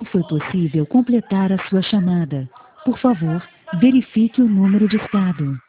foi possível completar a sua chamada. Por favor, verifique o número de estado.